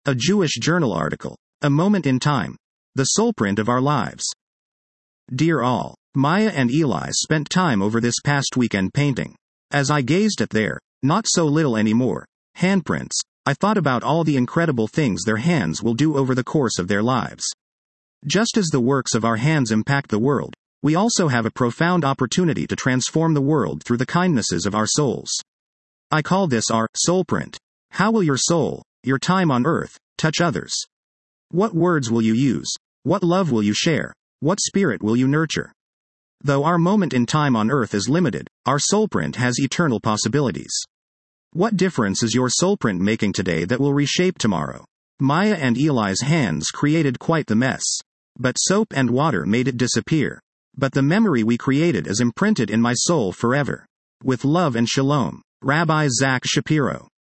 A Jewish journal article. A moment in time. The soulprint of our lives. Dear all, Maya and Eli spent time over this past weekend painting. As I gazed at their, not so little anymore, handprints, I thought about all the incredible things their hands will do over the course of their lives. Just as the works of our hands impact the world, we also have a profound opportunity to transform the world through the kindnesses of our souls. I call this our soulprint. How will your soul, your time on earth, touch others? What words will you use? What love will you share? What spirit will you nurture? Though our moment in time on earth is limited, our soulprint has eternal possibilities. What difference is your soulprint making today that will reshape tomorrow? Maya and Eli's hands created quite the mess. But soap and water made it disappear. But the memory we created is imprinted in my soul forever. With love and shalom. Rabbi Zach Shapiro.